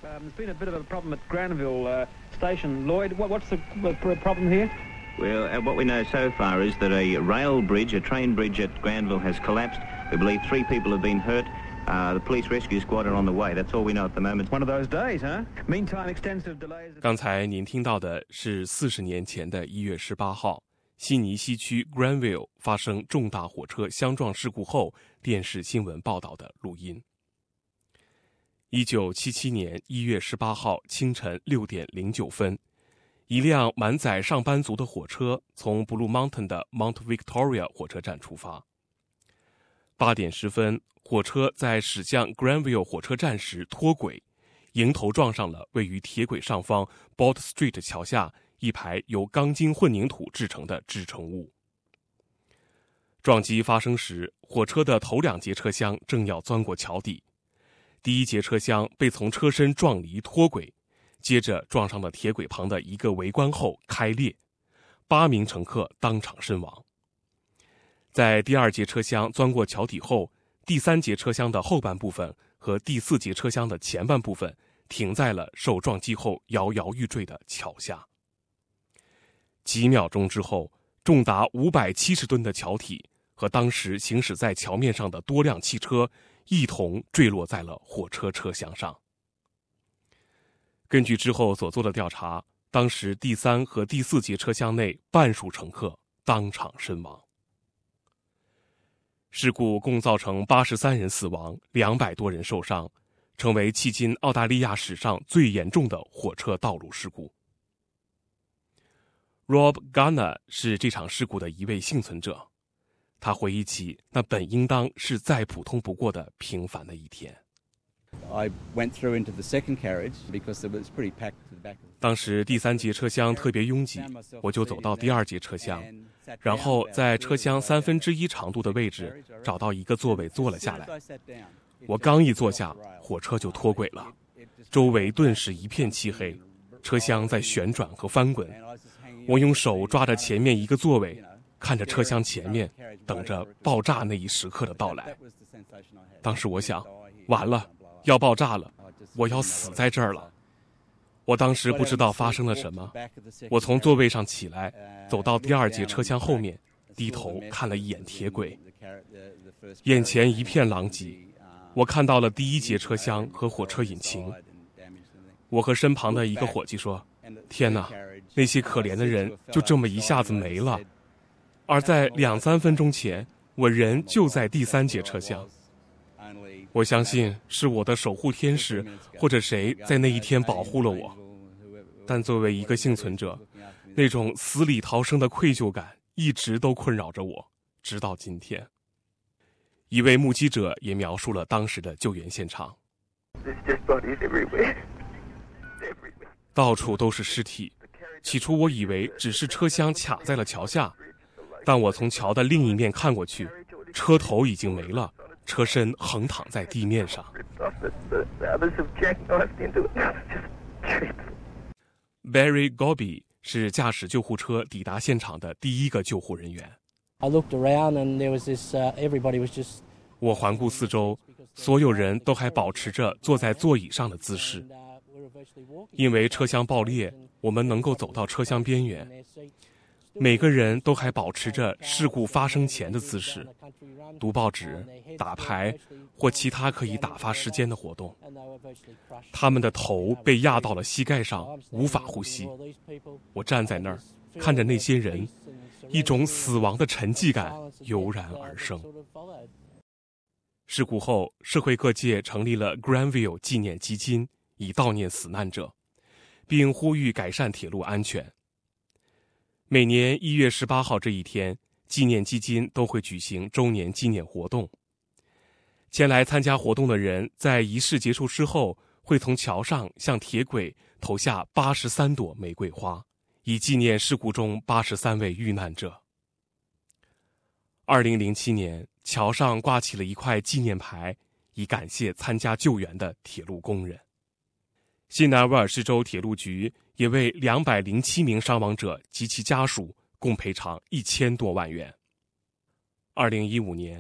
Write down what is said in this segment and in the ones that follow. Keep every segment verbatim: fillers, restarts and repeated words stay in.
Um, there's been a bit of a problem at Granville uh, Station. Lloyd, what, what's the, the problem here? Well, uh, what we know so far is that a rail bridge, a train bridge at Granville has collapsed. We believe three people have been hurt. Uh, the police rescue squad are on the way. That's all we know at the moment. One of those days, huh? Meantime, extensive delays. 刚才您听到的是四十年前的一月十八号，悉尼西区 Granville 发生重大火车相撞事故后电视新闻报道的录音。一九七七年一月十八号清晨六点零九分，一辆满载上班族的火车从 Blue Mountain 的 Mount Victoria 火车站出发。八点十分，火车在驶向 Granville 火车站时脱轨，迎头撞上了位于铁轨上方 Bolt Street 桥下一排由钢筋混凝土制成的制成物。撞击发生时，火车的头两节车厢正要钻过桥底，第一节车厢被从车身撞离脱轨，接着撞上了铁轨旁的一个围观后开裂，八名乘客当场身亡。在第二节车厢钻过桥底后，第三节车厢的后半部分和第四节车厢的前半部分停在了受撞击后摇摇欲坠的桥下。几秒钟之后，重达五百七十吨的桥体和当时行驶在桥面上的多辆汽车一同坠落在了火车车厢上。根据之后所做的调查，当时第三和第四节车厢内半数乘客当场身亡。事故共造成八十三人死亡，两百多人受伤，成为迄今澳大利亚史上最严重的火车道路事故。Rob Garner 是这场事故的一位幸存者，他回忆起那本应当是再普通不过的平凡的一天。 I went through into the second carriage because it was pretty packed to the back. 当时第三节车厢特别拥挤，我就走到第二节车厢，然后在车厢三分之一长度的位置找到一个座位坐了下来。我刚一坐下，火车就脱轨了，周围顿时一片漆黑，车厢在旋转和翻滚。我用手抓着前面一个座位，看着车厢前面，等着爆炸那一时刻的到来。当时我想，完了，要爆炸了，我要死在这儿了。我当时不知道发生了什么，我从座位上起来，走到第二节车厢后面，低头看了一眼铁轨，眼前一片狼藉。我看到了第一节车厢和火车引擎。我和身旁的一个伙计说，天哪，那些可怜的人就这么一下子没了。而在两三分钟前，我人就在第三节车厢。我相信是我的守护天使或者谁在那一天保护了我，但作为一个幸存者，那种死里逃生的愧疚感一直都困扰着我，直到今天。一位目击者也描述了当时的救援现场，到处都是尸体。起初我以为只是车厢卡在了桥下，但我从桥的另一面看过去，车头已经没了，车身横躺在地面上。Barry Gobi 是驾驶救护车抵达现场的第一个救护人员。 I looked around and there was this, uh, everybody was just... 我环顾四周，所有人都还保持着坐在座椅上的姿势。因为车厢爆裂，我们能够走到车厢边缘。每个人都还保持着事故发生前的姿势，读报纸、打牌或其他可以打发时间的活动。他们的头被压到了膝盖上，无法呼吸。我站在那儿，看着那些人，一种死亡的沉寂感油然而生。事故后，社会各界成立了 Granville 纪念基金，以悼念死难者，并呼吁改善铁路安全。每年一月十八号这一天，纪念基金都会举行周年纪念活动。前来参加活动的人在仪式结束之后，会从桥上向铁轨投下八十三朵玫瑰花，以纪念事故中八十三位遇难者。二零零七年，桥上挂起了一块纪念牌，以感谢参加救援的铁路工人。新南威尔士州铁路局也为两百零七名伤亡者及其家属共赔偿一千多万元。二零一五年，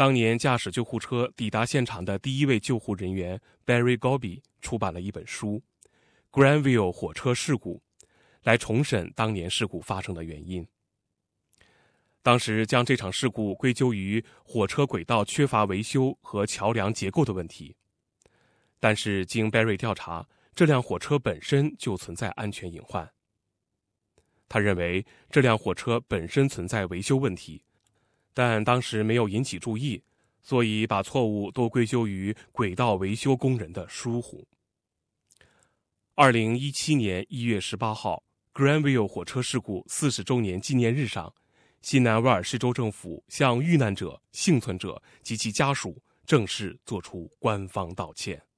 当年驾驶救护车抵达现场的第一位救护人员 Barry Gobi 出版了一本书《Granville 火车事故》，来重审当年事故发生的原因。当时将这场事故归咎于火车轨道缺乏维修和桥梁结构的问题，但是经 Barry 调查，这辆火车本身就存在安全隐患。他认为这辆火车本身存在维修问题，但当时没有引起注意，所以把错误都归咎于轨道维修工人的疏忽。二零一七年一月十八号 ，Granville 火车事故四十周年纪念日上，西南威尔士州政府向遇难者、幸存者及其家属正式作出官方道歉。